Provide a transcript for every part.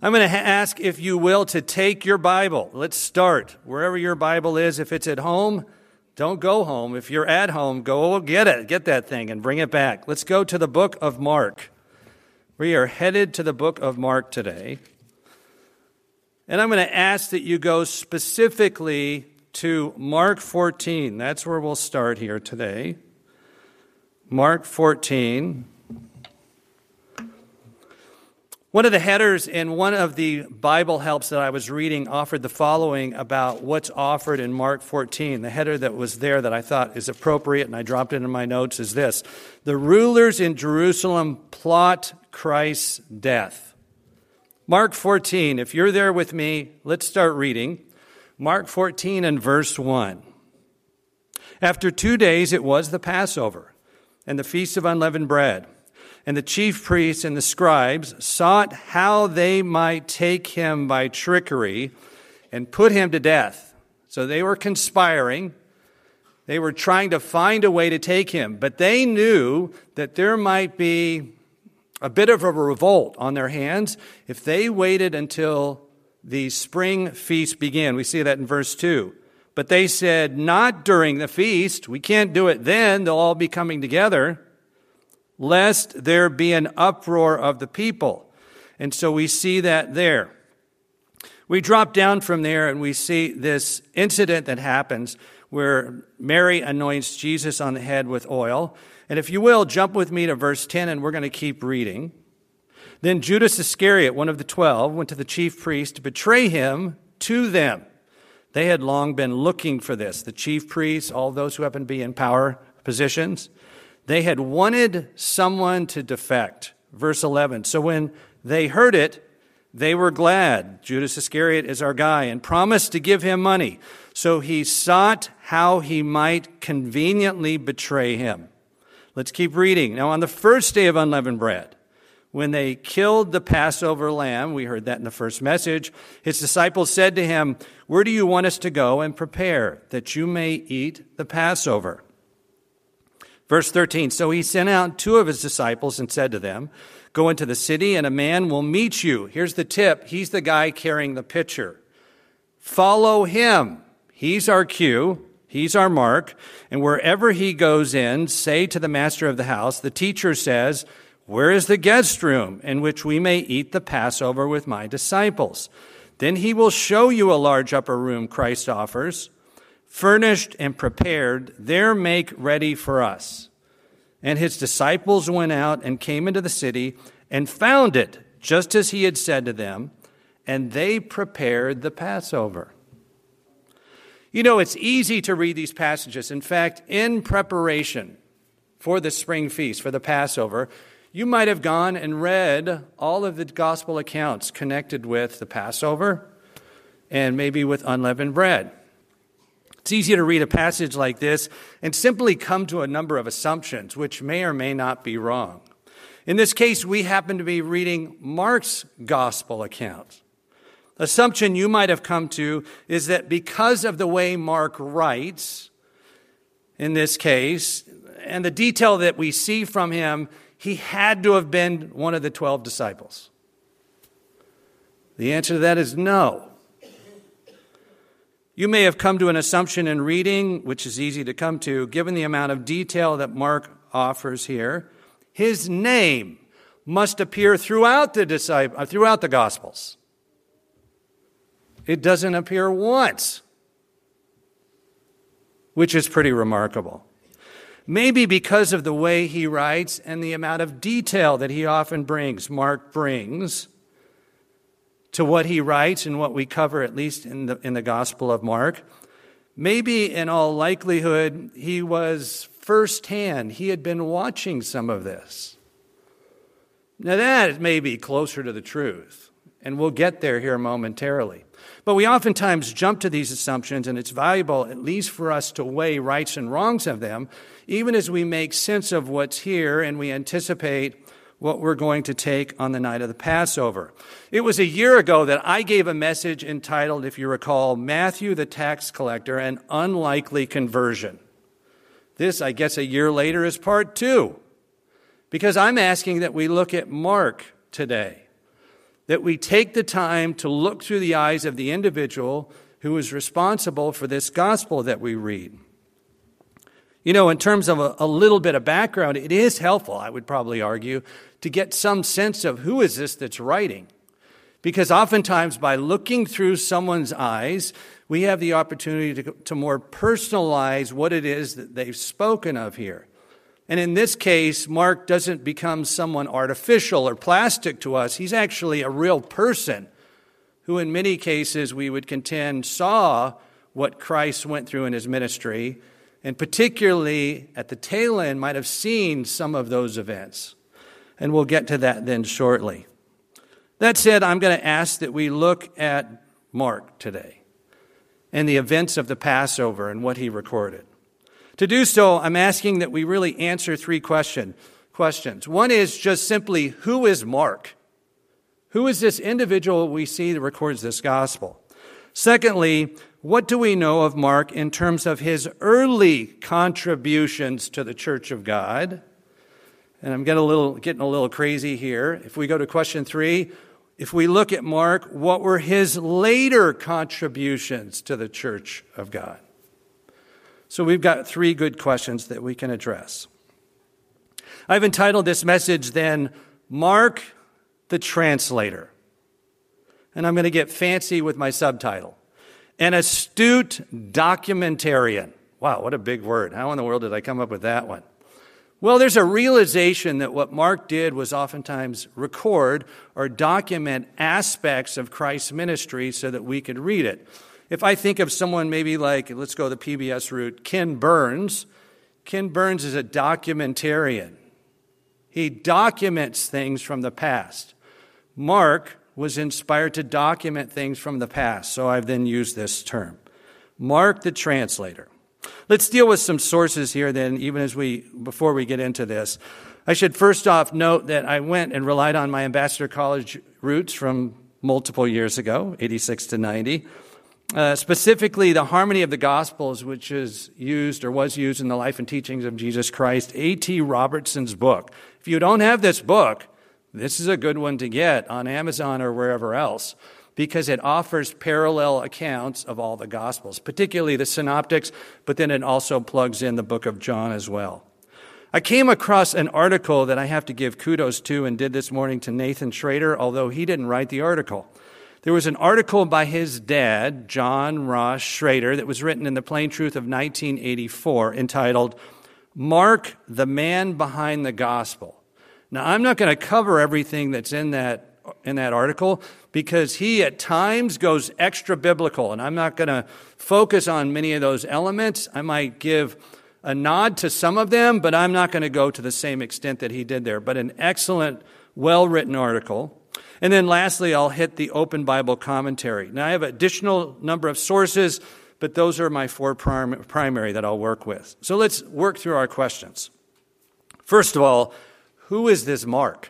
I'm going to ask, if you will, to take your Bible. Let's start. Wherever your Bible is, if it's at home, don't go home. If you're at home, go get it. Get that thing and bring it back. Let's go to the book of Mark. We are headed to the book of Mark today. And I'm going to ask that you go specifically to Mark 14. That's where we'll start here today. Mark 14. One of the headers in one of the Bible helps that I was reading offered the following about what's offered in Mark 14. The header that was there that I thought is appropriate, and I dropped it in my notes, is this: the rulers in Jerusalem plot Christ's death. Mark 14, if you're there with me, let's start reading. Mark 14 and verse 1. After 2 days it was the Passover, and the feast of unleavened bread. And the chief priests and the scribes sought how they might take him by trickery and put him to death. So they were conspiring. They were trying to find a way to take him. But they knew that there might be a bit of a revolt on their hands if they waited until the spring feast began. We see that in verse 2. But they said, not during the feast. We can't do it then. They'll all be coming together, lest there be an uproar of the people. And so we see that there. We drop down from there and we see this incident that happens where Mary anoints Jesus on the head with oil. And if you will, jump with me to verse 10 and we're going to keep reading. Then Judas Iscariot, one of the 12, went to the chief priests to betray him to them. They had long been looking for this. The chief priests, all those who happen to be in power positions, they had wanted someone to defect. Verse 11, so when they heard it, they were glad. Judas Iscariot is our guy, and promised to give him money. So he sought how he might conveniently betray him. Let's keep reading. Now on the first day of unleavened bread, when they killed the Passover lamb, we heard that in the first message, his disciples said to him, where do you want us to go and prepare that you may eat the Passover? Verse 13, so he sent out 2 of his disciples and said to them, go into the city and a man will meet you. Here's the tip. He's the guy carrying the pitcher. Follow him. He's our cue. He's our mark. And wherever he goes in, say to the master of the house, the teacher says, where is the guest room in which we may eat the Passover with my disciples? Then he will show you a large upper room Christ offers, furnished and prepared, there make ready for us. And his disciples went out and came into the city and found it just as he had said to them, and they prepared the Passover. You know, it's easy to read these passages. In fact, in preparation for the spring feast, for the Passover, you might have gone and read all of the gospel accounts connected with the Passover and maybe with unleavened bread. It's easy to read a passage like this and simply come to a number of assumptions, which may or may not be wrong. In this case, we happen to be reading Mark's gospel account. Assumption you might have come to is that because of the way Mark writes, in this case, and the detail that we see from him, he had to have been one of the 12 disciples. The answer to that is no. You may have come to an assumption in reading, which is easy to come to, given the amount of detail that Mark offers here. His name must appear throughout the Gospels. It doesn't appear once, which is pretty remarkable. Maybe because of the way he writes and the amount of detail that he often brings, Mark brings to what he writes and what we cover, at least in the Gospel of Mark. Maybe in all likelihood, he was firsthand. He had been watching some of this. Now that may be closer to the truth, and we'll get there here momentarily. But we oftentimes jump to these assumptions, and it's valuable, at least for us, to weigh rights and wrongs of them, even as we make sense of what's here and we anticipate what we're going to take on the night of the Passover. It was a year ago that I gave a message entitled, if you recall, Matthew the Tax Collector, an Unlikely Conversion. This, I guess, a year later is part 2, because I'm asking that we look at Mark today. that we take the time to look through the eyes of the individual who is responsible for this gospel that we read. You know, in terms of a little bit of background, it is helpful, I would probably argue, to get some sense of who is this that's writing. Because oftentimes by looking through someone's eyes, we have the opportunity to more personalize what it is that they've spoken of here. And in this case, Mark doesn't become someone artificial or plastic to us. He's actually a real person who in many cases we would contend saw what Christ went through in his ministry, and particularly at the tail end might have seen some of those events. And we'll get to that then shortly. That said, I'm going to ask that we look at Mark today and the events of the Passover and what he recorded. To do so, I'm asking that we really answer three questions. One is just simply, who is Mark? Who is this individual we see that records this gospel? Secondly, what do we know of Mark in terms of his early contributions to the church of God? And I'm getting a little crazy here. If we go to question 3, if we look at Mark, what were his later contributions to the church of God? So we've got 3 good questions that we can address. I've entitled this message then, Mark the Translator. And I'm going to get fancy with my subtitle. An astute documentarian. Wow, what a big word. How in the world did I come up with that one? Well, there's a realization that what Mark did was oftentimes record or document aspects of Christ's ministry so that we could read it. If I think of someone maybe like, let's go the PBS route, Ken Burns. Ken Burns is a documentarian. He documents things from the past. Mark was inspired to document things from the past, so I've then used this term. Mark the Translator. Let's deal with some sources here then, before we get into this. I should first off note that I went and relied on my Ambassador College roots from multiple years ago, 86 to 90. Specifically, the Harmony of the Gospels, which is used or was used in the Life and Teachings of Jesus Christ, A.T. Robertson's book. If you don't have this book, this is a good one to get on Amazon or wherever else, because it offers parallel accounts of all the Gospels, particularly the Synoptics, but then it also plugs in the book of John as well. I came across an article that I have to give kudos to and did this morning to Nathan Schrader, although he didn't write the article. There was an article by his dad, John Ross Schrader, that was written in the Plain Truth of 1984, entitled, Mark, the Man Behind the Gospel. Now, I'm not going to cover everything that's in that article because he at times goes extra biblical, and I'm not going to focus on many of those elements. I might give a nod to some of them, but I'm not going to go to the same extent that he did there. But an excellent, well-written article. And then lastly, I'll hit the Open Bible Commentary. Now, I have an additional number of sources, but those are my 4 primary that I'll work with. So let's work through our questions. First of all, who is this Mark?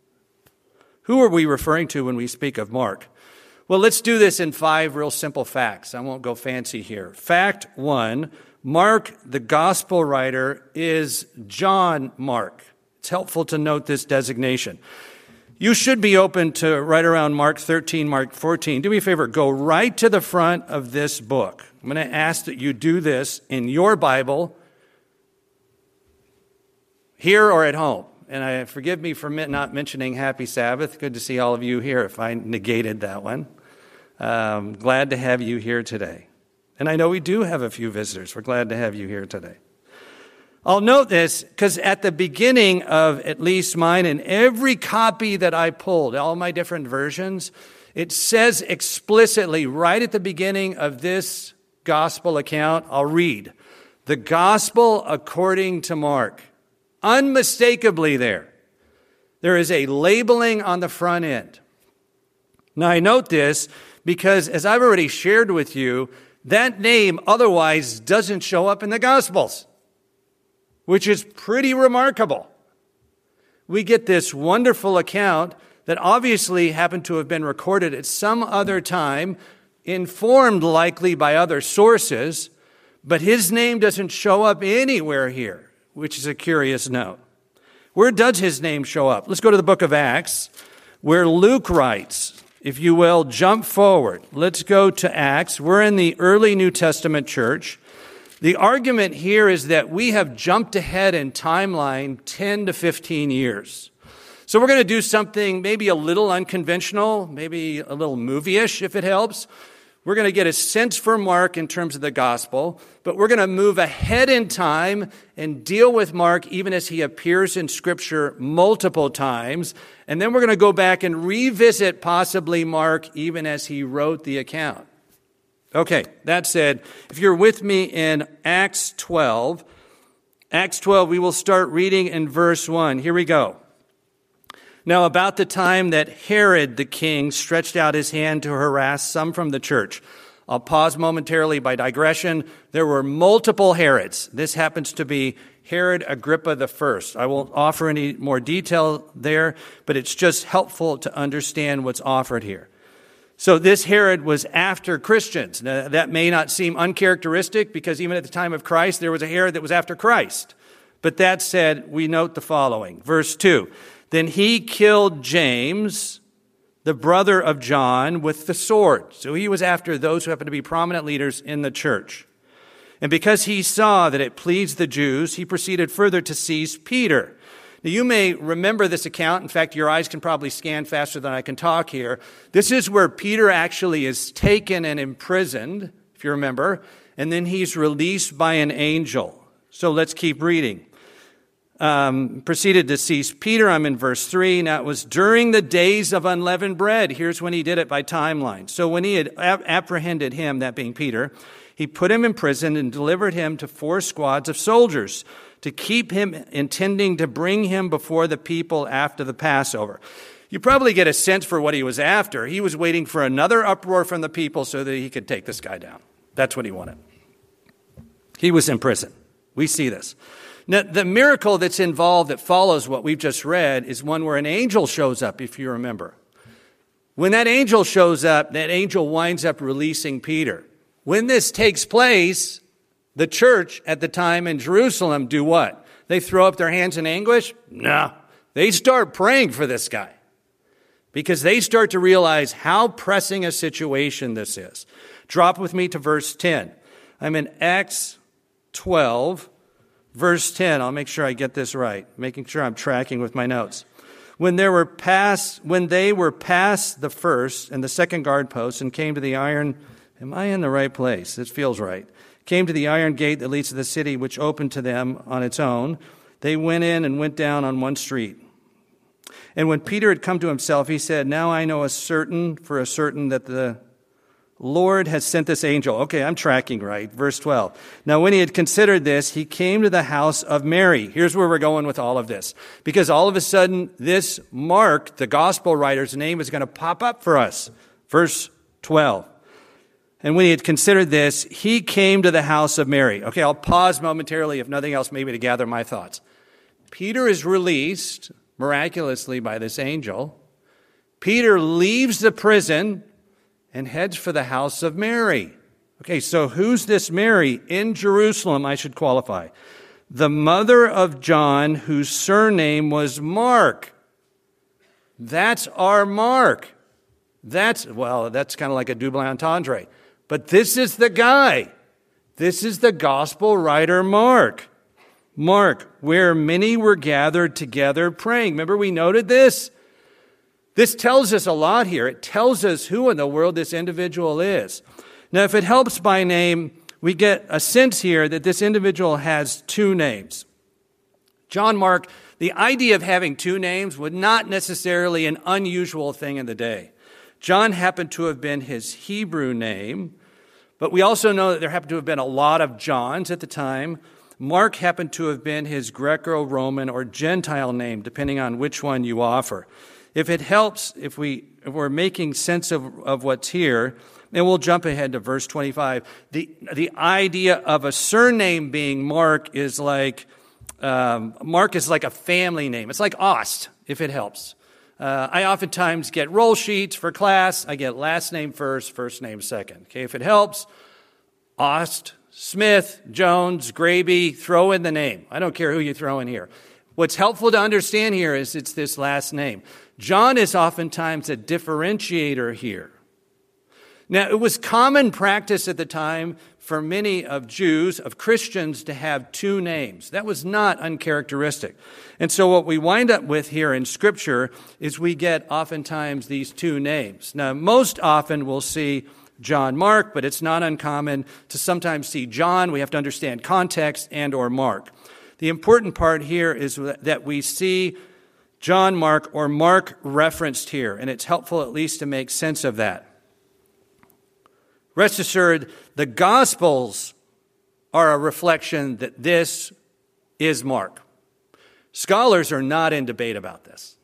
Who are we referring to when we speak of Mark? Well, let's do this in 5 real simple facts. I won't go fancy here. Fact 1, Mark, the gospel writer, is John Mark. It's helpful to note this designation. You should be open to right around Mark 13, Mark 14. Do me a favor, go right to the front of this book. I'm going to ask that you do this in your Bible, here or at home. And forgive me for not mentioning Happy Sabbath. Good to see all of you here if I negated that one. Glad to have you here today. And I know we do have a few visitors. We're glad to have you here today. I'll note this because at the beginning of at least mine and every copy that I pulled, all my different versions, it says explicitly right at the beginning of this gospel account, I'll read, the gospel according to Mark. Unmistakably there. There is a labeling on the front end. Now I note this because as I've already shared with you, that name otherwise doesn't show up in the Gospels, which is pretty remarkable. We get this wonderful account that obviously happened to have been recorded at some other time, informed likely by other sources, but his name doesn't show up anywhere here, which is a curious note. Where does his name show up? Let's go to the book of Acts, where Luke writes. if you will, jump forward. Let's go to Acts. We're in the early New Testament church. The argument here is that we have jumped ahead in timeline 10 to 15 years. So we're going to do something maybe a little unconventional, maybe a little movie-ish if it helps. We're going to get a sense for Mark in terms of the gospel, but we're going to move ahead in time and deal with Mark even as he appears in Scripture multiple times. And then we're going to go back and revisit possibly Mark even as he wrote the account. Okay, that said, if you're with me in Acts 12, we will start reading in verse 1. Here we go. Now, about the time that Herod the king stretched out his hand to harass some from the church. I'll pause momentarily by digression. There were multiple Herods. This happens to be Herod Agrippa I. I won't offer any more detail there, but it's just helpful to understand what's offered here. So this Herod was after Christians. Now, that may not seem uncharacteristic because even at the time of Christ, there was a Herod that was after Christ. But that said, we note the following. Verse 2. Then he killed James, the brother of John, with the sword. So he was after those who happen to be prominent leaders in the church. And because he saw that it pleased the Jews, he proceeded further to seize Peter. Now you may remember this account. In fact, your eyes can probably scan faster than I can talk here. This is where Peter actually is taken and imprisoned, if you remember, and then he's released by an angel. So let's keep reading. Proceeded to seize Peter. I'm in verse 3. Now it was during the days of unleavened bread. Here's when he did it by timeline. So when he had apprehended him, that being Peter, he put him in prison and delivered him to 4 squads of soldiers to keep him, intending to bring him before the people after the Passover. You probably get a sense for what he was after. He was waiting for another uproar from the people so that he could take this guy down. That's what he wanted. He was in prison. We see this. Now, the miracle that's involved that follows what we've just read is one where an angel shows up, if you remember. When that angel shows up, that angel winds up releasing Peter. When this takes place, the church at the time in Jerusalem do what? They throw up their hands in anguish? No. They start praying for this guy because they start to realize how pressing a situation this is. Drop with me to verse 10. I'm in Acts 12. Verse 10, I'll make sure I get this right, making sure I'm tracking with my notes. When they were past the first and the second guard posts and came to the iron, am I in the right place? It feels right. Came to the iron gate that leads to the city, which opened to them on its own. They went in and went down on one street. And when Peter had come to himself, he said, now I know for a certain that the Lord has sent this angel. Okay, I'm tracking right. Verse 12. Now, when he had considered this, he came to the house of Mary. Here's where we're going with all of this. Because all of a sudden, this Mark, the gospel writer's name, is going to pop up for us. Verse 12. And when he had considered this, he came to the house of Mary. Okay, I'll pause momentarily, if nothing else, maybe to gather my thoughts. Peter is released miraculously by this angel. Peter leaves the prison and heads for the house of Mary. Okay, so who's this Mary? In Jerusalem, I should qualify. The mother of John, whose surname was Mark. That's our Mark. That's kind of like a double entendre. But this is the guy. This is the gospel writer Mark. Mark, where many were gathered together praying. Remember we noted this? This tells us a lot here. It tells us who in the world this individual is. Now, if it helps by name, we get a sense here that this individual has 2 names. John Mark, the idea of having 2 names was not necessarily an unusual thing in the day. John happened to have been his Hebrew name, but we also know that there happened to have been a lot of Johns at the time. Mark happened to have been his Greco-Roman or Gentile name, depending on which one you offer. If it helps, if we're making sense of what's here, then we'll jump ahead to verse 25. The idea of a surname being Mark is like a family name. It's like Ost, if it helps. I oftentimes get roll sheets for class. I get last name first name second. Okay, if it helps, Ost, Smith, Jones, Graby, throw in the name. I don't care who you throw in here. What's helpful to understand here is it's this last name. John is oftentimes a differentiator here. Now, it was common practice at the time for many of Jews, of Christians, to have two names. That was not uncharacteristic. And so what we wind up with here in Scripture is we get oftentimes these two names. Now, most often we'll see John Mark, but it's not uncommon to sometimes see John. We have to understand context and or Mark. The important part here is that we see John Mark or Mark referenced here, and it's helpful at least to make sense of that. Rest assured, the Gospels are a reflection that this is Mark. Scholars are not in debate about this.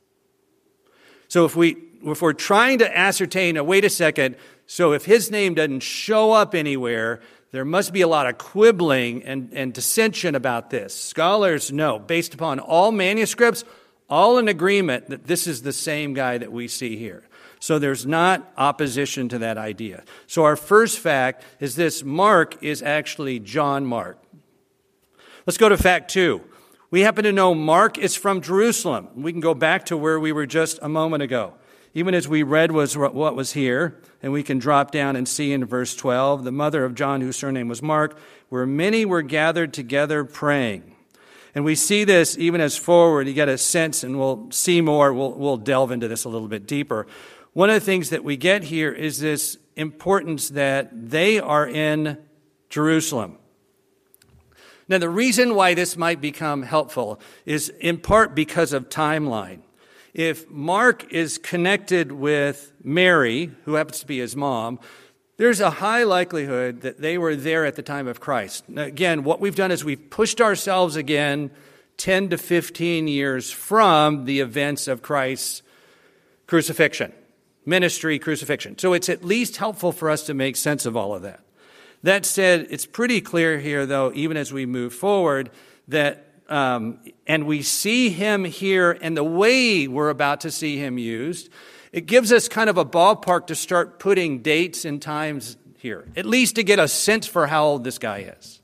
So if we're trying to ascertain, wait a second, so if his name doesn't show up anywhere, there must be a lot of quibbling and dissension about this. Scholars know, based upon all manuscripts, all in agreement that this is the same guy that we see here. So there's not opposition to that idea. So our first fact is this: Mark is actually John Mark. Let's go to fact 2. We happen to know Mark is from Jerusalem. We can go back to where we were just a moment ago. Even as we read was what was here, and we can drop down and see in verse 12, the mother of John, whose surname was Mark, where many were gathered together praying. And we see this even as forward, you get a sense, and we'll see more, we'll delve into this a little bit deeper. One of the things that we get here is this importance that they are in Jerusalem. Now, the reason why this might become helpful is in part because of timeline. If Mark is connected with Mary, who happens to be his mom, there's a high likelihood that they were there at the time of Christ. Now, again, what we've done is we've pushed ourselves again 10 to 15 years from the events of Christ's crucifixion. Ministry, crucifixion. So it's at least helpful for us to make sense of all of that. That said, it's pretty clear here, though, even as we move forward, that, and we see him here and the way we're about to see him used, it gives us kind of a ballpark to start putting dates and times here, at least to get a sense for how old this guy is.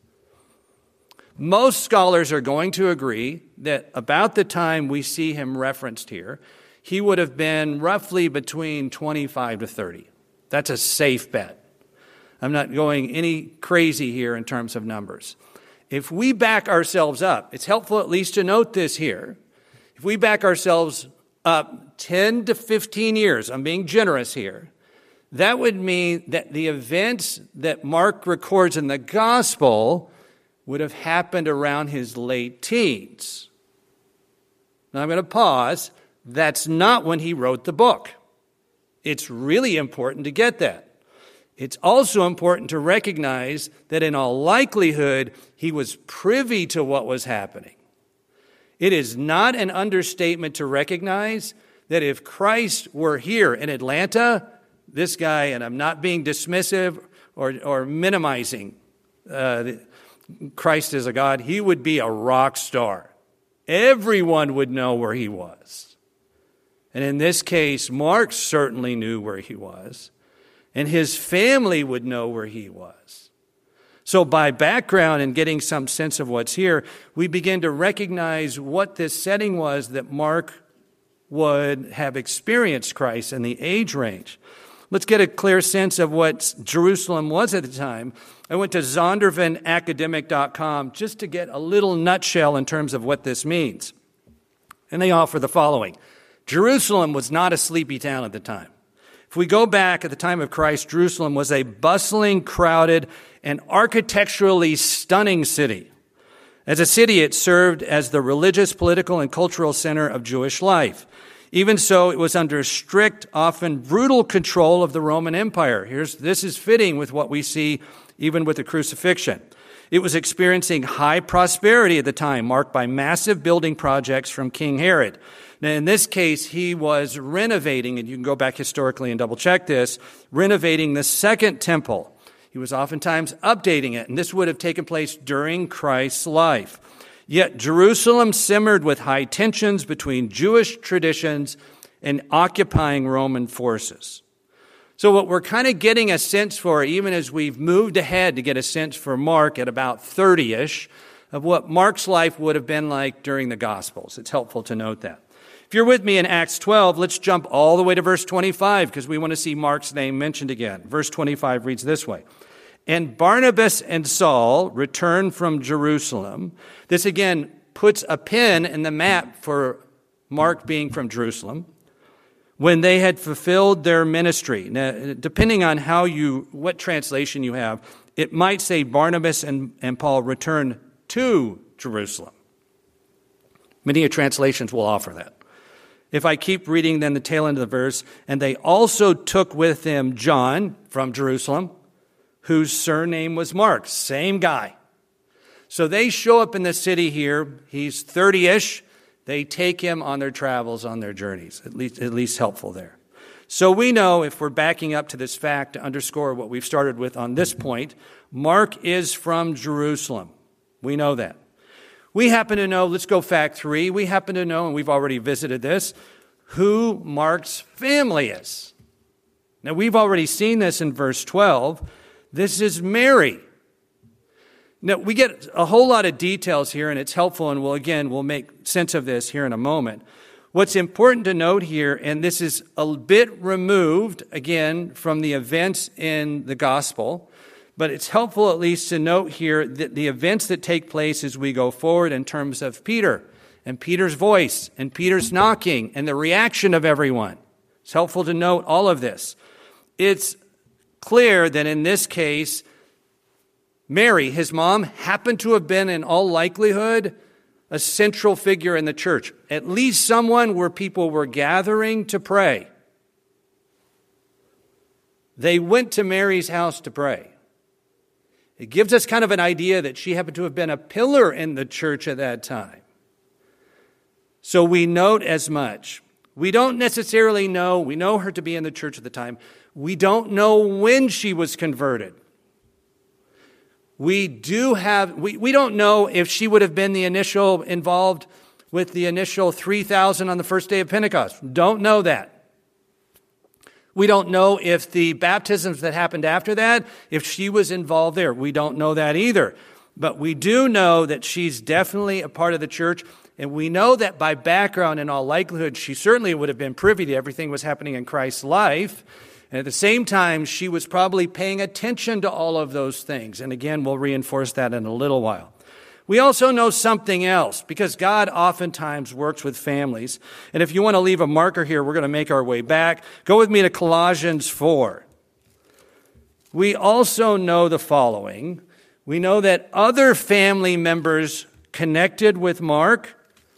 Most scholars are going to agree that about the time we see him referenced here, he would have been roughly between 25 to 30. That's a safe bet. I'm not going any crazy here in terms of numbers. If we back ourselves up, it's helpful at least to note this here. If we back ourselves up 10 to 15 years, I'm being generous here, that would mean that the events that Mark records in the gospel would have happened around his late teens. Now I'm going to pause. That's not when he wrote the book. It's really important to get that. It's also important to recognize that in all likelihood, he was privy to what was happening. It is not an understatement to recognize that if Christ were here in Atlanta, this guy, and I'm not being dismissive or minimizing Christ as a God, he would be a rock star. Everyone would know where he was. And in this case, Mark certainly knew where he was, and his family would know where he was. So by background and getting some sense of what's here, we begin to recognize what this setting was that Mark would have experienced Christ in the age range. Let's get a clear sense of what Jerusalem was at the time. I went to zondervanacademic.com just to get a little nutshell in terms of what this means. And they offer the following. Jerusalem was not a sleepy town at the time. If we go back at the time of Christ, Jerusalem was a bustling, crowded, and architecturally stunning city. As a city, it served as the religious, political, and cultural center of Jewish life. Even so, it was under strict, often brutal control of the Roman Empire. This is fitting with what we see even with the crucifixion. It was experiencing high prosperity at the time, marked by massive building projects from King Herod. Now, in this case, he was renovating, and you can go back historically and double check this, renovating the second temple. He was oftentimes updating it, and this would have taken place during Christ's life. Yet Jerusalem simmered with high tensions between Jewish traditions and occupying Roman forces. So what we're kind of getting a sense for, even as we've moved ahead to get a sense for Mark at about 30-ish, of what Mark's life would have been like during the Gospels. It's helpful to note that. If you're with me in Acts 12, let's jump all the way to verse 25 because we want to see Mark's name mentioned again. Verse 25 reads this way. And Barnabas and Saul returned from Jerusalem. This again puts a pin in the map for Mark being from Jerusalem. When they had fulfilled their ministry. Now, depending on what translation you have, it might say Barnabas and Paul returned to Jerusalem. Many translations will offer that. If I keep reading then the tail end of the verse, and they also took with them John from Jerusalem, whose surname was Mark, same guy. So they show up in the city here. He's 30-ish. They take him on their travels, on their journeys, at least helpful there. So we know, if we're backing up to this fact to underscore what we've started with on this point, Mark is from Jerusalem. We know that. We happen to know, let's go fact 3, we happen to know, and we've already visited this, who Mark's family is. Now we've already seen this in verse 12. This is Mary. Now, we get a whole lot of details here, and it's helpful, and we'll make sense of this here in a moment. What's important to note here, and this is a bit removed, again, from the events in the gospel, but it's helpful at least to note here that the events that take place as we go forward in terms of Peter, and Peter's voice, and Peter's knocking, and the reaction of everyone. It's helpful to note all of this. It's clear that in this case, Mary, his mom, happened to have been, in all likelihood, a central figure in the church. At least someone where people were gathering to pray. They went to Mary's house to pray. It gives us kind of an idea that she happened to have been a pillar in the church at that time. So we note as much. We don't necessarily know, we know her to be in the church at the time. We don't know when she was converted. We don't know if she would have been involved with the initial 3,000 on the first day of Pentecost. Don't know that. We don't know if the baptisms that happened after that, if she was involved there. We don't know that either. But we do know that she's definitely a part of the church. And we know that by background, in all likelihood, she certainly would have been privy to everything that was happening in Christ's life. And at the same time, she was probably paying attention to all of those things. And again, we'll reinforce that in a little while. We also know something else, because God oftentimes works with families. And if you want to leave a marker here, we're going to make our way back. Go with me to Colossians 4. We also know the following. We know that other family members connected with Mark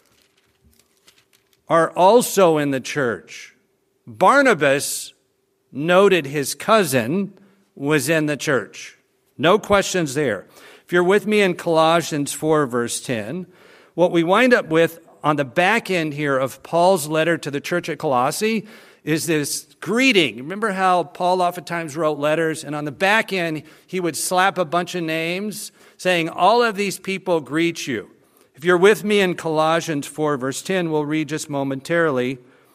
are also in the church. Barnabas noted his cousin was in the church. No questions there. If you're with me in Colossians 4, verse 10, what we wind up with on the back end here of Paul's letter to the church at Colossae is this greeting. Remember how Paul oftentimes wrote letters, and on the back end, he would slap a bunch of names saying, all of these people greet you. If you're with me in Colossians 4, verse 10, we'll read just momentarily.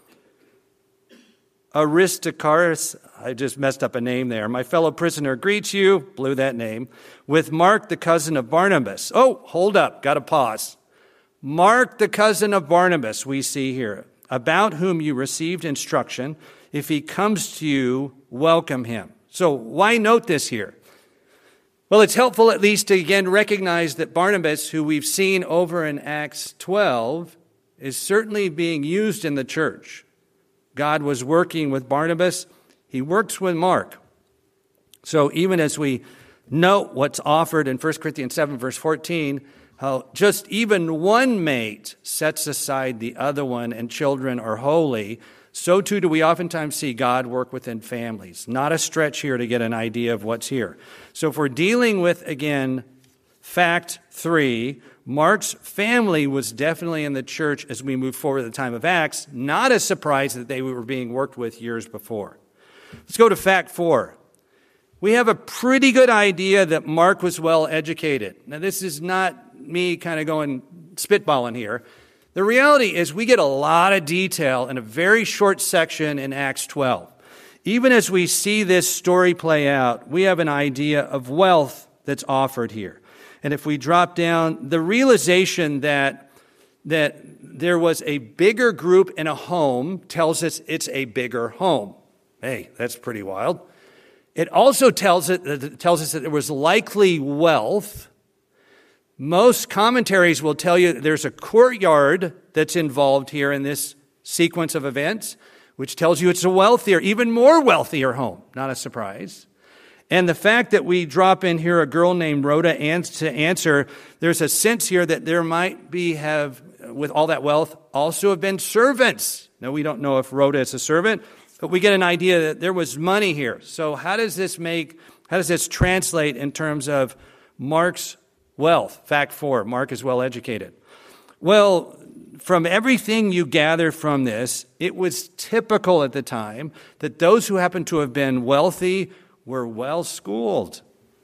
Aristarchus, I just messed up a name there. My fellow prisoner greets you, blew that name, with Mark, the cousin of Barnabas. Oh, hold up, got to pause. Mark, the cousin of Barnabas, we see here, about whom you received instruction. If he comes to you, welcome him. So why note this here? Well, it's helpful at least to again recognize that Barnabas, who we've seen over in Acts 12, is certainly being used in the church. God was working with Barnabas. He works with Mark. So even as we note what's offered in 1 Corinthians 7, verse 14, how just even one mate sets aside the other one and children are holy, so too do we oftentimes see God work within families. Not a stretch here to get an idea of what's here. So if we're dealing with, again, fact 3, Mark's family was definitely in the church as we move forward at the time of Acts. Not a surprise that they were being worked with years before. Let's go to fact 4. We have a pretty good idea that Mark was well educated. Now, this is not me kind of going spitballing here. The reality is we get a lot of detail in a very short section in Acts 12. Even as we see this story play out, we have an idea of wealth that's offered here. And if we drop down, the realization that there was a bigger group in a home tells us it's a bigger home. Hey, that's pretty wild. It also tells us that there was likely wealth. Most commentaries will tell you that there's a courtyard that's involved here in this sequence of events, which tells you it's a wealthier, even more wealthier home. Not a surprise. And the fact that we drop in here a girl named Rhoda to answer, there's a sense here that there might be, with all that wealth, also have been servants. Now, we don't know if Rhoda is a servant, but we get an idea that there was money here. So how does this translate in terms of Mark's wealth? Fact 4, Mark is well educated. Well, from everything you gather from this, it was typical at the time that those who happened to have been wealthy were well-schooled.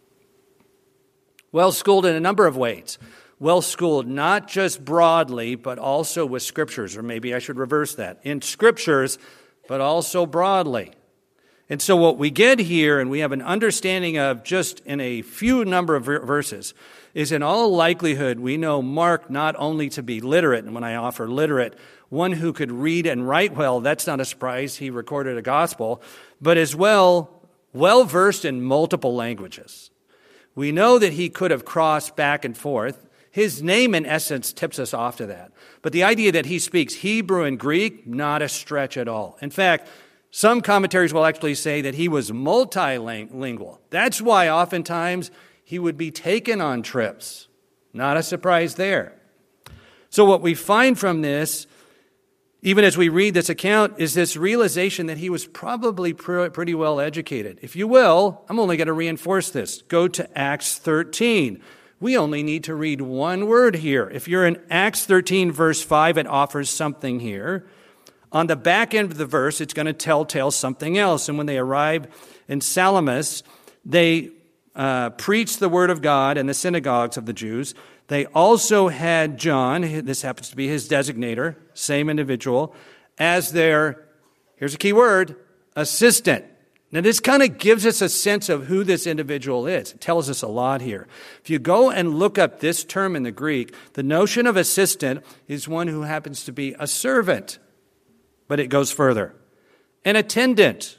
Well-schooled in a number of ways. Well-schooled not just broadly, but also with scriptures, or maybe I should reverse that. In scriptures, but also broadly. And so what we get here, and we have an understanding of just in a few number of verses, is in all likelihood we know Mark not only to be literate, and when I offer literate, one who could read and write well, that's not a surprise, he recorded a gospel, but as well-versed in multiple languages. We know that he could have crossed back and forth. His name, in essence, tips us off to that. But the idea that he speaks Hebrew and Greek, not a stretch at all. In fact, some commentaries will actually say that he was multilingual. That's why oftentimes he would be taken on trips. Not a surprise there. So what we find from this, even as we read this account, is this realization that he was probably pretty well educated. If you will, I'm only going to reinforce this. Go to Acts 13. We only need to read one word here. If you're in Acts 13, verse 5, it offers something here. On the back end of the verse, it's going to tell something else. And when they arrive in Salamis, they preached the word of God in the synagogues of the Jews. They also had John, this happens to be his designator, same individual, as their, here's a key word, assistant. Now, this kind of gives us a sense of who this individual is. It tells us a lot here. If you go and look up this term in the Greek, the notion of assistant is one who happens to be a servant. But it goes further. An attendant.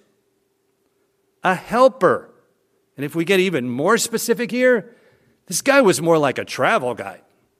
A helper. And if we get even more specific here, this guy was more like a travel guide.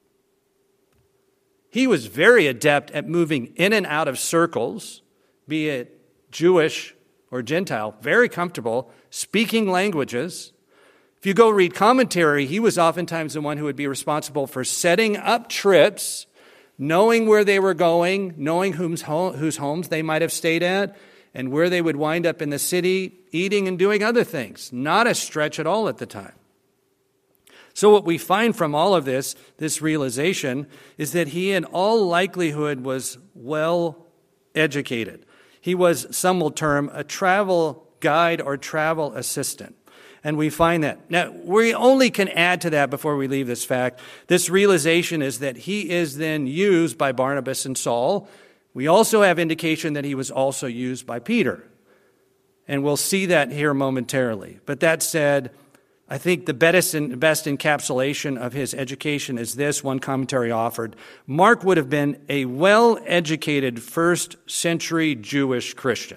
He was very adept at moving in and out of circles, be it Jewish or Gentile, very comfortable, speaking languages. If you go read commentary, he was oftentimes the one who would be responsible for setting up trips, knowing where they were going, knowing whose homes they might have stayed at, and where they would wind up in the city, eating and doing other things. Not a stretch at all at the time. So what we find from all of this realization, is that he in all likelihood was well educated. He was, some will term, a travel guide or travel assistant. And we find that. Now, we only can add to that before we leave this fact. This realization is that he is then used by Barnabas and Saul. We also have indication that he was also used by Peter. And we'll see that here momentarily. But that said, I think the best encapsulation of his education is this, one commentary offered. Mark would have been a well-educated first-century Jewish Christian.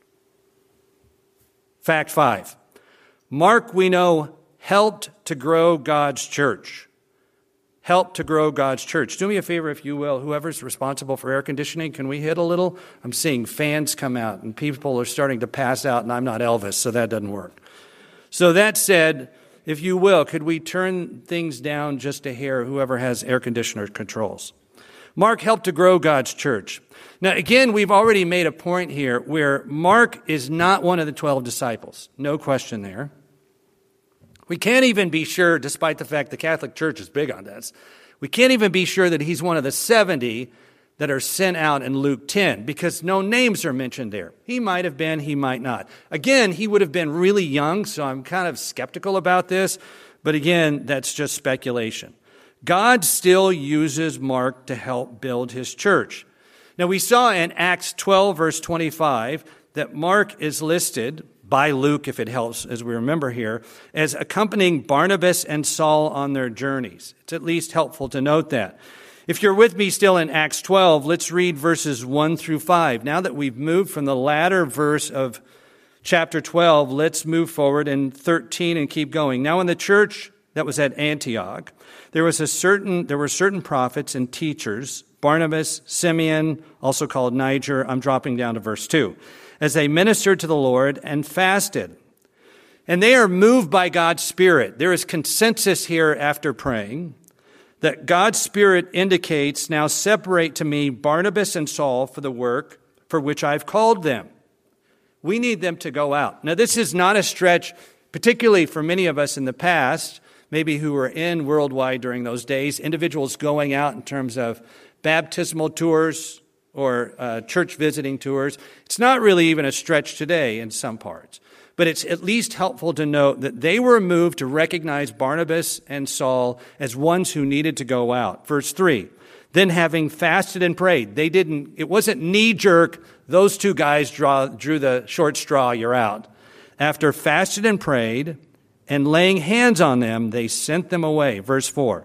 Fact 5. Mark, we know, helped to grow God's church. Helped to grow God's church. Do me a favor, if you will, whoever's responsible for air conditioning, can we hit a little? I'm seeing fans come out, and people are starting to pass out, and I'm not Elvis, so that doesn't work. So that said, if you will, could we turn things down just a hair, whoever has air conditioner controls? Mark helped to grow God's church. Now, again, we've already made a point here where Mark is not one of the 12 disciples. No question there. We can't even be sure, despite the fact the Catholic Church is big on this, we can't even be sure that he's one of the 70 that are sent out in Luke 10, because no names are mentioned there. He might have been, he might not. Again, he would have been really young, so I'm kind of skeptical about this. But again, that's just speculation. God still uses Mark to help build his church. Now, we saw in Acts 12, verse 25, that Mark is listed by Luke, if it helps, as we remember here, as accompanying Barnabas and Saul on their journeys. It's at least helpful to note that. If you're with me still in Acts 12, let's read verses 1 through 5. Now that we've moved from the latter verse of chapter 12, let's move forward in 13 and keep going. Now in the church that was at Antioch, there were certain prophets and teachers, Barnabas, Simeon, also called Niger. I'm dropping down to verse 2. As they ministered to the Lord and fasted. And they are moved by God's Spirit. There is consensus here after praying that God's Spirit indicates, now separate to me Barnabas and Saul for the work for which I've called them. We need them to go out. Now, this is not a stretch, particularly for many of us in the past, maybe who were in Worldwide during those days, individuals going out in terms of baptismal tours or church visiting tours. It's not really even a stretch today in some parts. But it's at least helpful to note that they were moved to recognize Barnabas and Saul as ones who needed to go out. Verse 3, then having fasted and prayed, it wasn't knee-jerk, those two guys drew the short straw, you're out. After fasted and prayed and laying hands on them, they sent them away. Verse 4,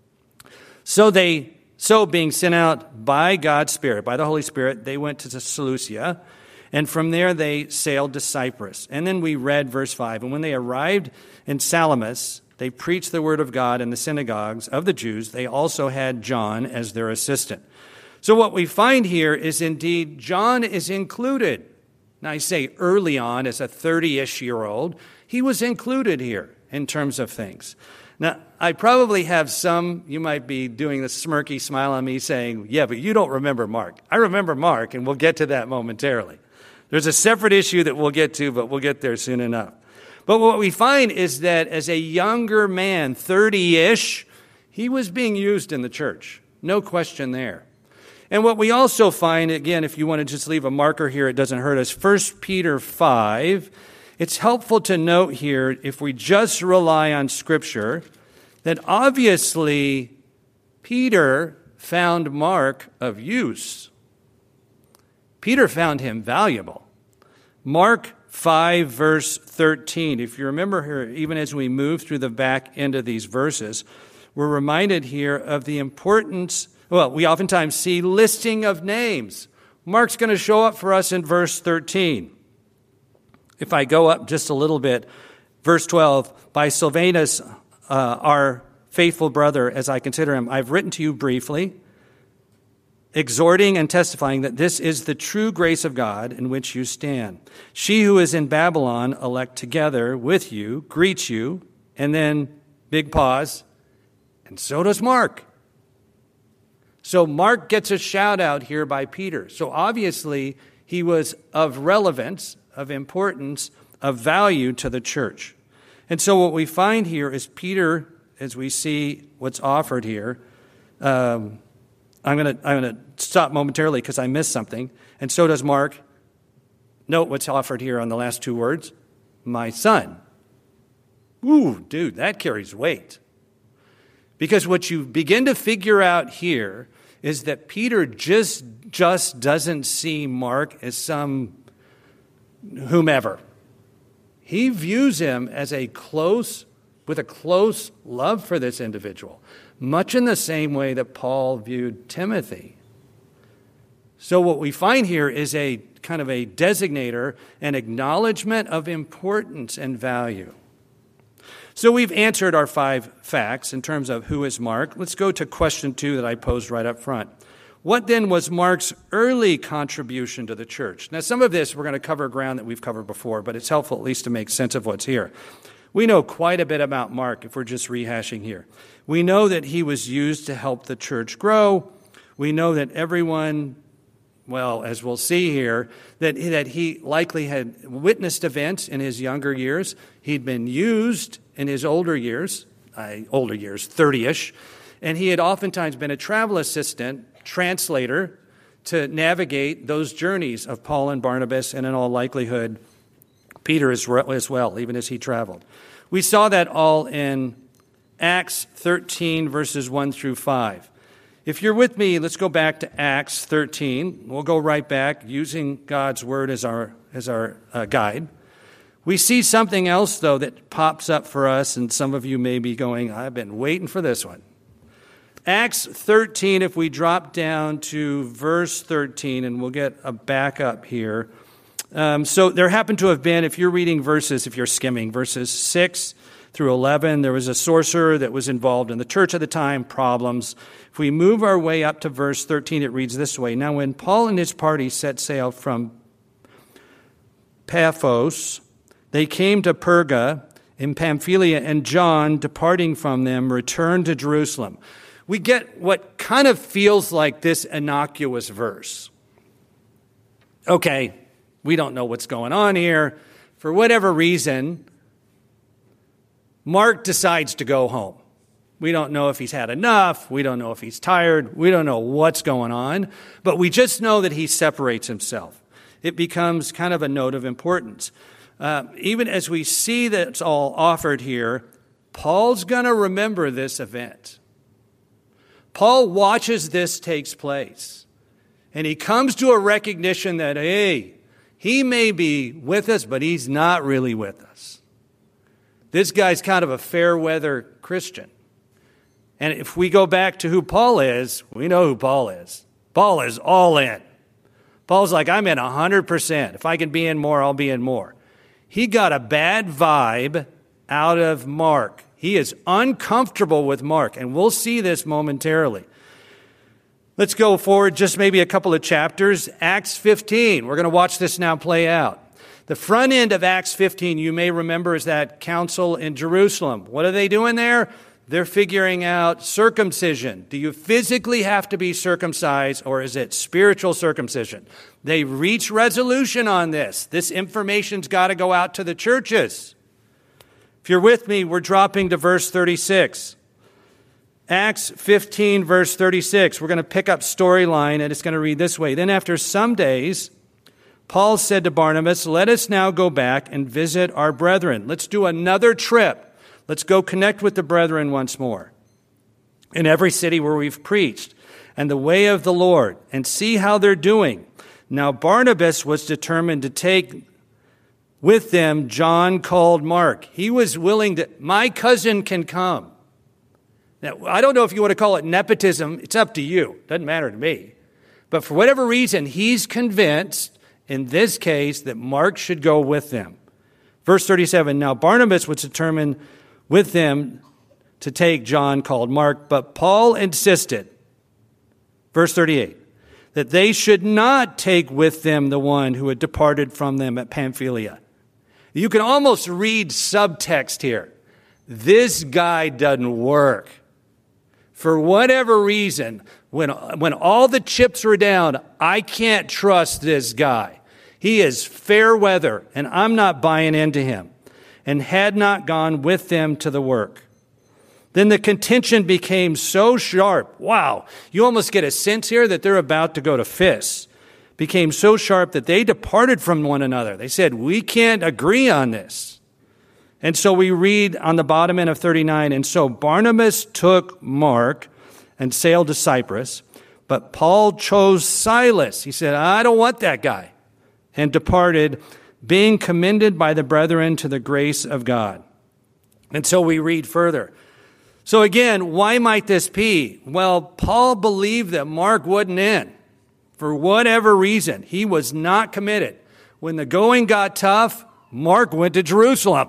So being sent out by God's Spirit, by the Holy Spirit, they went to Seleucia, and from there they sailed to Cyprus. And then we read verse 5, and when they arrived in Salamis, they preached the word of God in the synagogues of the Jews. They also had John as their assistant. So what we find here is indeed John is included. Now I say early on, as a 30-ish-year-old, he was included here in terms of things. Now, I probably have some, you might be doing the smirky smile on me saying, yeah, but you don't remember Mark. I remember Mark, and we'll get to that momentarily. There's a separate issue that we'll get to, but we'll get there soon enough. But what we find is that as a younger man, 30-ish, he was being used in the church. No question there. And what we also find, again, if you want to just leave a marker here, it doesn't hurt us, 1 Peter 5, it's helpful to note here, if we just rely on Scripture, that obviously Peter found Mark of use. Peter found him valuable. Mark 5, verse 13. If you remember here, even as we move through the back end of these verses, we're reminded here of the importance. Well, we oftentimes see listing of names. Mark's going to show up for us in verse 13. If I go up just a little bit, verse 12, by Silvanus, our faithful brother, as I consider him, I've written to you briefly, exhorting and testifying that this is the true grace of God in which you stand. She who is in Babylon, elect together with you, greets you, and then, big pause, and so does Mark. So Mark gets a shout out here by Peter. So obviously he was of relevance, of importance, of value to the church. And so what we find here is Peter, as we see what's offered here, I'm going to stop momentarily because I missed something. And so does Mark. Note what's offered here on the last two words. My son. Ooh, dude, that carries weight. Because what you begin to figure out here is that Peter just doesn't see Mark as some whomever. He views him as with a close love for this individual, much in the same way that Paul viewed Timothy. So what we find here is a kind of a designator, an acknowledgement of importance and value. So we've answered our 5 facts in terms of who is Mark. Let's go to question 2 that I posed right up front. What then was Mark's early contribution to the church? Now, some of this we're going to cover ground that we've covered before, but it's helpful at least to make sense of what's here. We know quite a bit about Mark if we're just rehashing here. We know that he was used to help the church grow. We know that everyone, well, as we'll see here, that he likely had witnessed events in his younger years. He'd been used in his older years, 30-ish, and he had oftentimes been a travel assistant, translator, to navigate those journeys of Paul and Barnabas, and in all likelihood, Peter as well, even as he traveled. We saw that all in Acts 13, verses 1 through 5. If you're with me, let's go back to Acts 13. We'll go right back using God's word as our guide. We see something else, though, that pops up for us, and some of you may be going, I've been waiting for this one. Acts 13, if we drop down to verse 13, and we'll get a backup here. So there happened to have been, if you're reading verses, if you're skimming, verses 6 through 11, there was a sorcerer that was involved in the church at the time, problems. If we move our way up to verse 13, it reads this way. Now when Paul and his party set sail from Paphos, they came to Perga in Pamphylia, and John, departing from them, returned to Jerusalem. We get what kind of feels like this innocuous verse. Okay, we don't know what's going on here. For whatever reason, Mark decides to go home. We don't know if he's had enough. We don't know if he's tired. We don't know what's going on. But we just know that he separates himself. It becomes kind of a note of importance. Even as we see that it's all offered here, Paul's going to remember this event. Paul watches this take place. And he comes to a recognition that, hey, he may be with us, but he's not really with us. This guy's kind of a fair weather Christian. And if we go back to who Paul is, we know who Paul is. Paul is all in. Paul's like, I'm in 100%. If I can be in more, I'll be in more. He got a bad vibe out of Mark. He is uncomfortable with Mark, and we'll see this momentarily. Let's go forward just maybe a couple of chapters. Acts 15. We're going to watch this now play out. The front end of Acts 15, you may remember, is that council in Jerusalem. What are they doing there? They're figuring out circumcision. Do you physically have to be circumcised, or is it spiritual circumcision? They reach resolution on this. This information's got to go out to the churches. If you're with me, we're dropping to verse 36. Acts 15, verse 36. We're going to pick up storyline, and it's going to read this way. Then after some days, Paul said to Barnabas, let us now go back and visit our brethren. Let's do another trip. Let's go connect with the brethren once more in every city where we've preached and the way of the Lord, and see how they're doing. Now Barnabas was determined to take with them John called Mark. He was willing to, my cousin can come. Now, I don't know if you want to call it nepotism. It's up to you. Doesn't matter to me. But for whatever reason, he's convinced in this case that Mark should go with them. Verse 37, now Barnabas was determined with them to take John called Mark, but Paul insisted, verse 38, that they should not take with them the one who had departed from them at Pamphylia. You can almost read subtext here. This guy doesn't work. For whatever reason, when all the chips are down, I can't trust this guy. He is fair weather, and I'm not buying into him, and had not gone with them to the work. Then the contention became so sharp. Wow, you almost get a sense here that they're about to go to fists. Became so sharp that they departed from one another. They said, we can't agree on this. And so we read on the bottom end of 39, and so Barnabas took Mark and sailed to Cyprus, but Paul chose Silas. He said, I don't want that guy, and departed, being commended by the brethren to the grace of God. And so we read further. So again, why might this be? Well, Paul believed that Mark wouldn't in. For whatever reason, he was not committed. When the going got tough, Mark went to Jerusalem.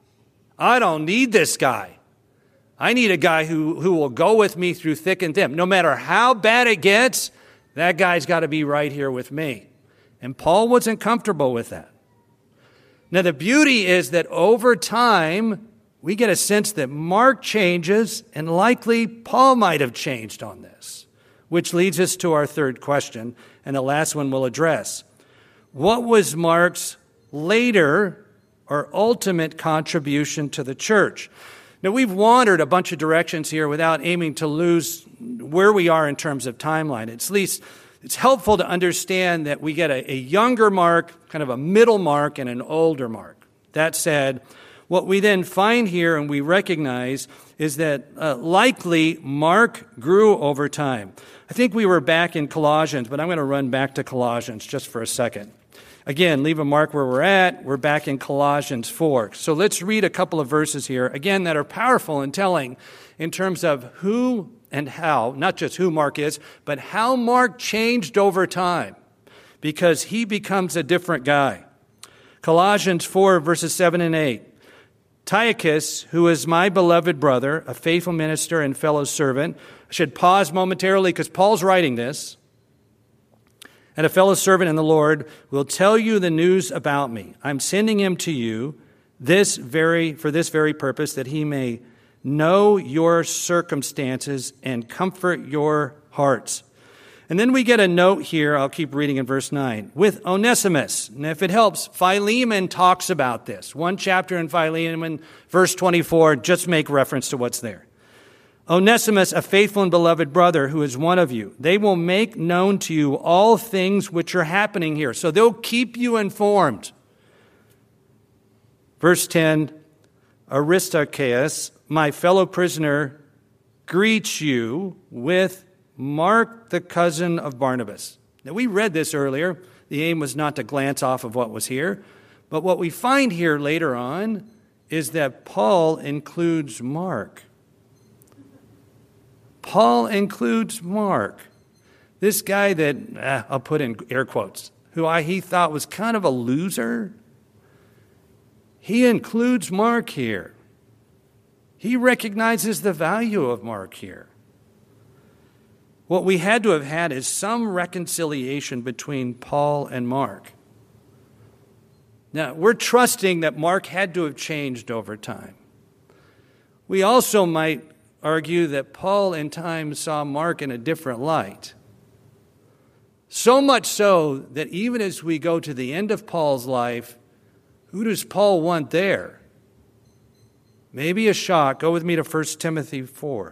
I don't need this guy. I need a guy who will go with me through thick and thin. No matter how bad it gets, that guy's got to be right here with me. And Paul wasn't comfortable with that. Now, the beauty is that over time, we get a sense that Mark changes, and likely Paul might have changed on this, which leads us to our third question, and the last one we'll address. What was Mark's later or ultimate contribution to the church? Now, we've wandered a bunch of directions here without aiming to lose where we are in terms of timeline. At least it's helpful to understand that we get a younger Mark, kind of a middle Mark, and an older Mark. That said, what we then find here and we recognize is that likely Mark grew over time. I think we were back in Colossians, but I'm going to run back to Colossians just for a second. Again, leave a mark where we're at. We're back in Colossians 4. So let's read a couple of verses here, again, that are powerful and telling in terms of who and how, not just who Mark is, but how Mark changed over time, because he becomes a different guy. Colossians 4, verses 7 and 8. Tychicus, who is my beloved brother, a faithful minister and fellow servant. I should pause momentarily because Paul's writing this. And a fellow servant in the Lord will tell you the news about me. I'm sending him to you for this very purpose, that he may know your circumstances and comfort your hearts. And then we get a note here, I'll keep reading in verse 9, with Onesimus. And if it helps, Philemon talks about this. One chapter in Philemon, verse 24, just make reference to what's there. Onesimus, a faithful and beloved brother who is one of you. They will make known to you all things which are happening here. So they'll keep you informed. Verse 10, Aristarchus, my fellow prisoner, greets you with Mark, the cousin of Barnabas. Now, we read this earlier. The aim was not to glance off of what was here. But what we find here later on is that Paul includes Mark. Paul includes Mark. This guy that, I'll put in air quotes, who he thought was kind of a loser. He includes Mark here. He recognizes the value of Mark here. What we had to have had is some reconciliation between Paul and Mark. Now, we're trusting that Mark had to have changed over time. We also might argue that Paul in time saw Mark in a different light. So much so that even as we go to the end of Paul's life, who does Paul want there? Maybe a shock. Go with me to 2 Timothy 4.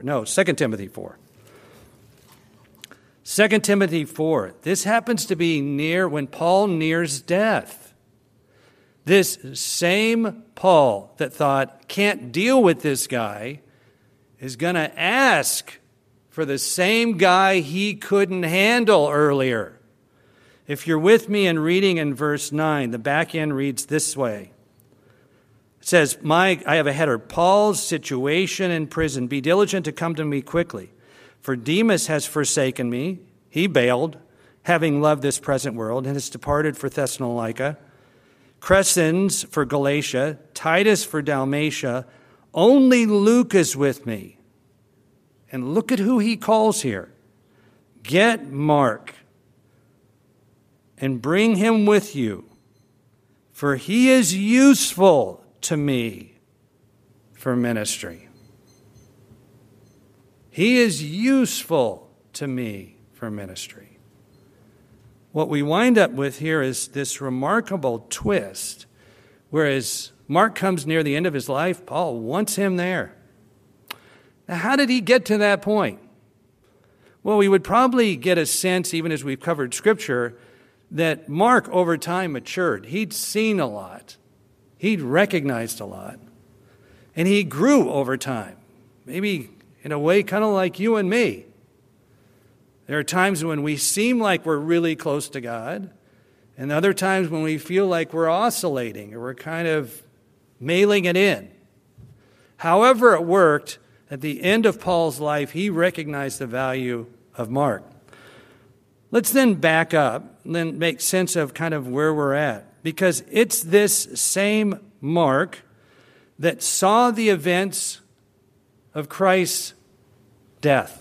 2 Timothy 4. This happens to be near when Paul nears death. This same Paul that thought, can't deal with this guy, is going to ask for the same guy he couldn't handle earlier. If you're with me in reading in verse 9, the back end reads this way. It says, I have a header, Paul's situation in prison. Be diligent to come to me quickly. For Demas has forsaken me. He bailed, having loved this present world, and has departed for Thessalonica. Crescens for Galatia. Titus for Dalmatia. Only Luke is with me. And look at who he calls here. Get Mark and bring him with you, for he is useful to me for ministry. He is useful to me for ministry. What we wind up with here is this remarkable twist, whereas Mark comes near the end of his life, Paul wants him there. Now, how did he get to that point? Well, we would probably get a sense, even as we've covered Scripture, that Mark over time matured. He'd seen a lot. He'd recognized a lot. And he grew over time. Maybe in a way kind of like you and me. There are times when we seem like we're really close to God, and other times when we feel like we're oscillating or we're kind of mailing it in. However it worked, at the end of Paul's life, he recognized the value of Mark. Let's then back up and then make sense of kind of where we're at. Because it's this same Mark that saw the events of Christ's death.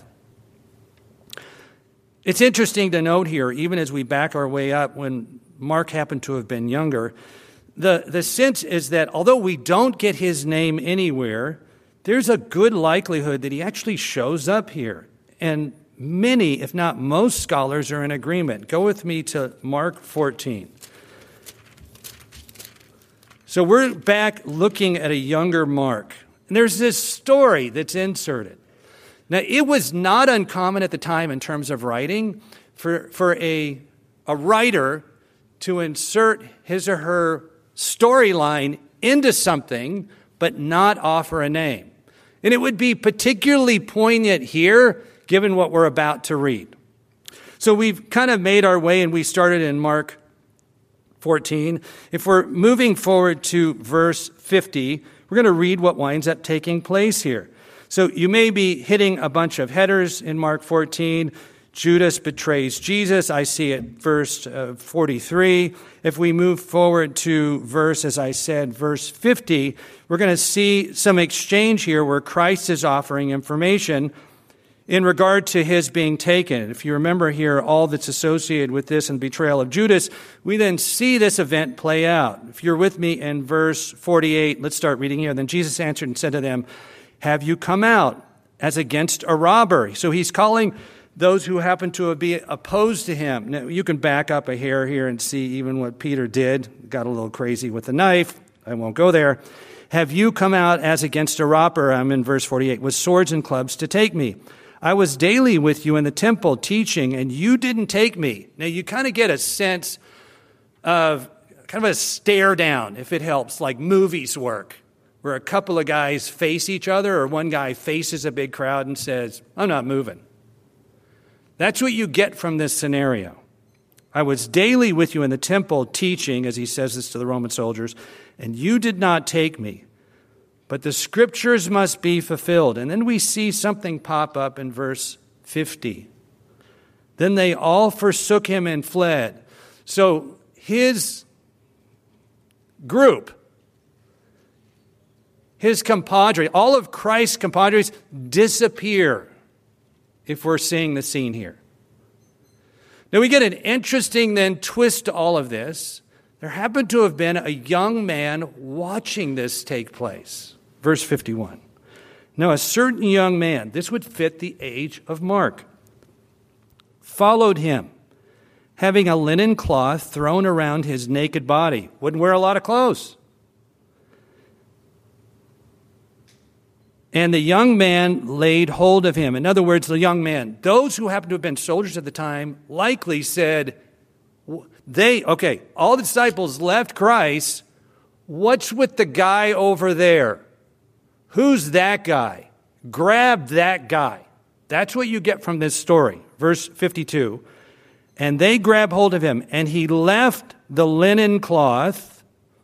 It's interesting to note here, even as we back our way up, when Mark happened to have been younger, the sense is that although we don't get his name anywhere, there's a good likelihood that he actually shows up here. And many, if not most scholars are in agreement. Go with me to Mark 14. So we're back looking at a younger Mark. And there's this story that's inserted. Now, it was not uncommon at the time in terms of writing for a writer to insert his or her storyline into something but not offer a name. And it would be particularly poignant here, given what we're about to read. So we've kind of made our way, and we started in Mark 14. If we're moving forward to verse 50, we're going to read what winds up taking place here. So you may be hitting a bunch of headers in Mark 14. Judas betrays Jesus. I see it verse 43. If we move forward to verse 50, we're going to see some exchange here where Christ is offering information in regard to his being taken. If you remember here, all that's associated with this and betrayal of Judas, we then see this event play out. If you're with me in verse 48, let's start reading here. Then Jesus answered and said to them, "Have you come out as against a robber?" So he's calling those who happen to be opposed to him. Now, you can back up a hair here and see even what Peter did. Got a little crazy with the knife. I won't go there. "Have you come out as against a robber?" I'm in verse 48. "With swords and clubs to take me? I was daily with you in the temple teaching, and you didn't take me." Now, you kind of get a sense of kind of a stare down, if it helps, like movies work, where a couple of guys face each other, or one guy faces a big crowd and says, "I'm not moving." That's what you get from this scenario. "I was daily with you in the temple teaching," as he says this to the Roman soldiers, "and you did not take me. But the scriptures must be fulfilled." And then we see something pop up in verse 50. "Then they all forsook him and fled." So his group, his compadre, all of Christ's compadres disappear, if we're seeing the scene here. Now we get an interesting then twist to all of this. There happened to have been a young man watching this take place. Verse 51. "Now a certain young man," this would fit the age of Mark, "followed him, having a linen cloth thrown around his naked body." Wouldn't wear a lot of clothes. "And the young man laid hold of him." In other words, the young man, those who happened to have been soldiers at the time likely said, all the disciples left Christ. What's with the guy over there? Who's that guy? Grab that guy. That's what you get from this story. Verse 52. "And they grab hold of him, and he left the linen cloth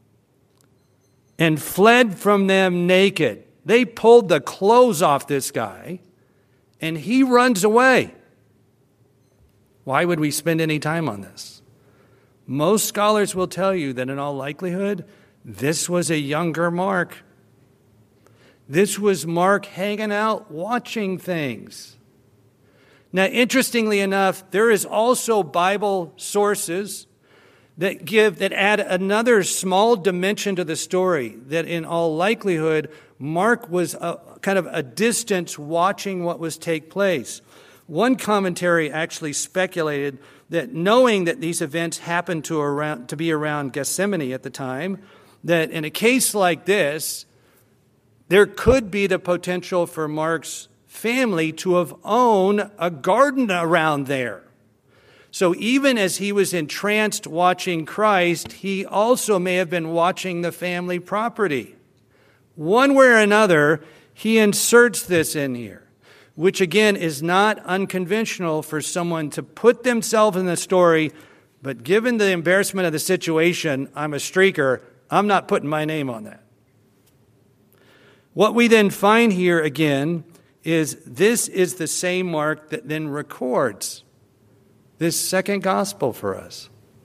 and fled from them naked." They pulled the clothes off this guy, and he runs away. Why would we spend any time on this? Most scholars will tell you that in all likelihood, this was a younger Mark. This was Mark hanging out, watching things. Now, interestingly enough, there is also Bible sources that add another small dimension to the story, that in all likelihood, Mark was kind of a distance watching what was take place. One commentary actually speculated that, knowing that these events happened to be around Gethsemane at the time, that in a case like this, there could be the potential for Mark's family to have owned a garden around there. So even as he was entranced watching Christ, he also may have been watching the family property. One way or another, he inserts this in here, which again is not unconventional for someone to put themselves in the story, but given the embarrassment of the situation, I'm a streaker, I'm not putting my name on that. What we then find here again is this is the same Mark that then records this second gospel for us.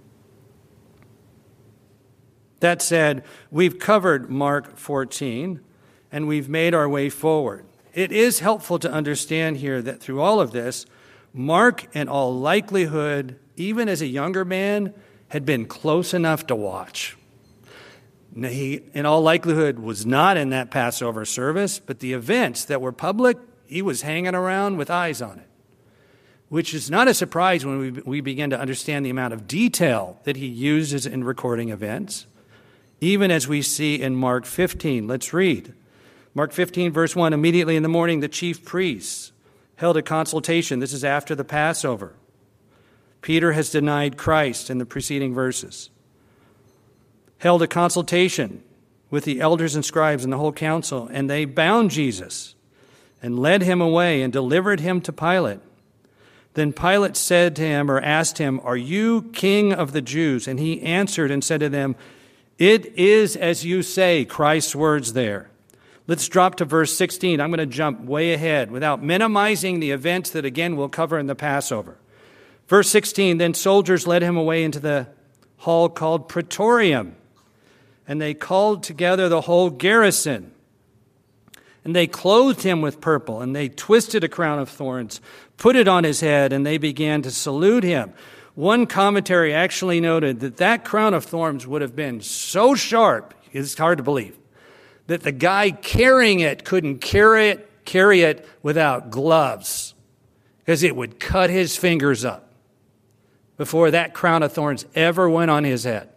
That said, we've covered Mark 14 and we've made our way forward. It is helpful to understand here that through all of this, Mark, in all likelihood, even as a younger man, had been close enough to watch. He, in all likelihood, was not in that Passover service, but the events that were public, he was hanging around with eyes on it, which is not a surprise when we begin to understand the amount of detail that he uses in recording events, even as we see in Mark 15. Let's read. Mark 15, verse 1, "Immediately in the morning, the chief priests held a consultation." This is after the Passover. Peter has denied Christ in the preceding verses. Held a consultation with the elders and scribes and the whole council, and they bound Jesus and led him away and delivered him to Pilate. Then Pilate said to him, or asked him, "Are you king of the Jews?" And he answered and said to them, "It is as you say," Christ's words there. Let's drop to verse 16. I'm going to jump way ahead without minimizing the events that, again, we'll cover in the Passover. Verse 16, then soldiers led him away into the hall called Praetorium, and they called together the whole garrison. And they clothed him with purple, and they twisted a crown of thorns, put it on his head, and they began to salute him. One commentary actually noted that that crown of thorns would have been so sharp, it's hard to believe, that the guy carrying it couldn't carry it without gloves, because it would cut his fingers up before that crown of thorns ever went on his head.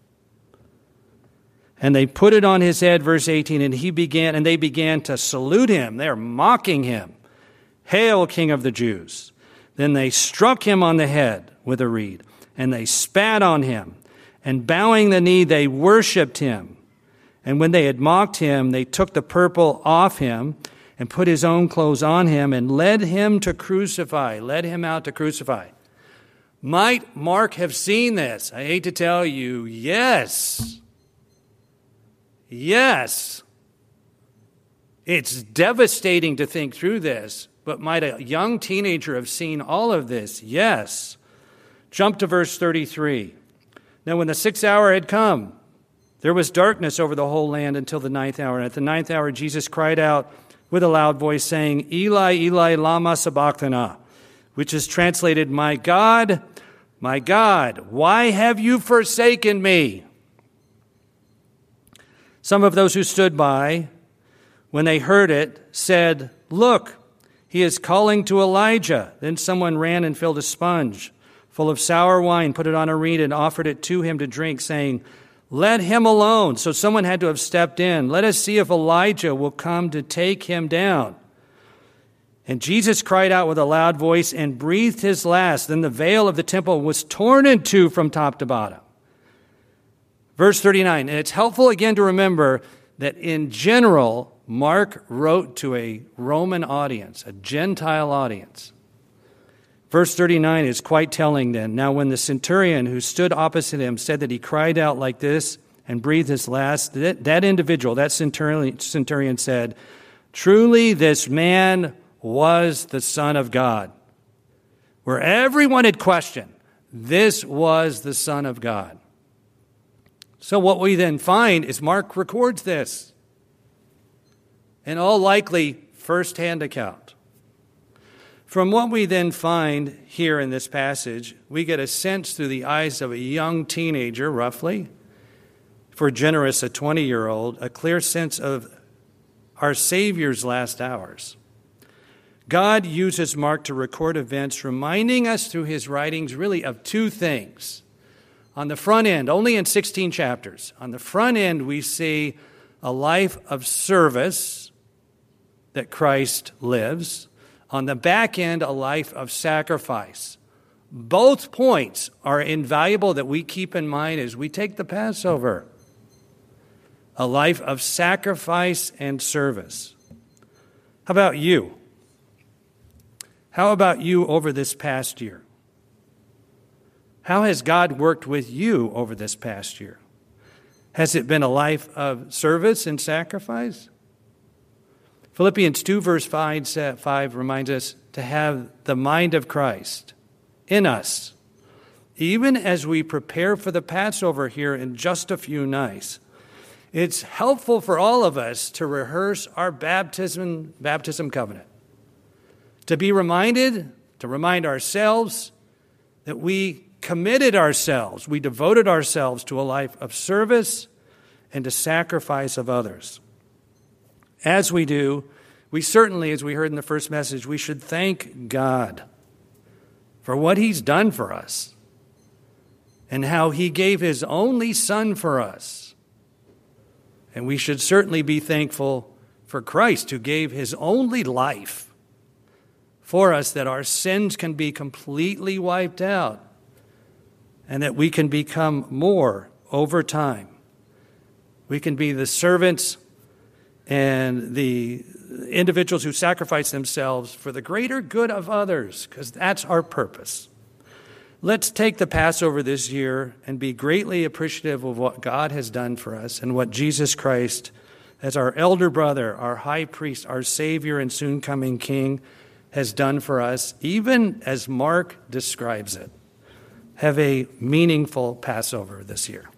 And they put it on his head, verse 18, and they began to salute him. They're mocking him. "Hail, King of the Jews." Then they struck him on the head with a reed, and they spat on him, and bowing the knee, they worshipped him. And when they had mocked him, they took the purple off him and put his own clothes on him and led him out to crucify. Might Mark have seen this? I hate to tell you, yes. Yes. It's devastating to think through this, but might a young teenager have seen all of this? Yes. Jump to verse 33. Now when the 6th hour had come, there was darkness over the whole land until the 9th hour. And at the 9th hour, Jesus cried out with a loud voice, saying, "Eli, Eli, lama sabachthani," which is translated, my God, why have you forsaken me?" Some of those who stood by, when they heard it, said, "Look, he is calling to Elijah." Then someone ran and filled a sponge full of sour wine, put it on a reed, and offered it to him to drink, saying, "Let him alone." So someone had to have stepped in. "Let us see if Elijah will come to take him down." And Jesus cried out with a loud voice and breathed his last. Then the veil of the temple was torn in two from top to bottom. Verse 39, and it's helpful again to remember that in general, Mark wrote to a Roman audience, a Gentile audience. Verse 39 is quite telling then. Now when the centurion who stood opposite him said that he cried out like this and breathed his last, that individual, that centurion said, "Truly this man was the Son of God." Where everyone had questioned, this was the Son of God. So what we then find is Mark records this. In all likely, first-hand account. From what we then find here in this passage, we get a sense through the eyes of a young teenager, roughly, for generous, a 20-year-old, a clear sense of our Savior's last hours. God uses Mark to record events, reminding us through his writings really of two things. On the front end, only in 16 chapters, on the front end we see a life of service that Christ lives. On the back end, a life of sacrifice. Both points are invaluable that we keep in mind as we take the Passover. A life of sacrifice and service. How about you? How about you over this past year? How has God worked with you over this past year? Has it been a life of service and sacrifice? Philippians 2 verse 5 reminds us to have the mind of Christ in us. Even as we prepare for the Passover here in just a few nights, it's helpful for all of us to rehearse our baptism covenant. To be reminded, to remind ourselves that we committed ourselves, we devoted ourselves to a life of service and to sacrifice of others. As we do, we certainly, as we heard in the first message, we should thank God for what he's done for us and how he gave his only Son for us. And we should certainly be thankful for Christ, who gave his only life for us, that our sins can be completely wiped out and that we can become more over time. We can be the servants and the individuals who sacrifice themselves for the greater good of others, because that's our purpose. Let's take the Passover this year and be greatly appreciative of what God has done for us and what Jesus Christ, as our elder brother, our high priest, our Savior and soon coming King, has done for us, even as Mark describes it. Have a meaningful Passover this year.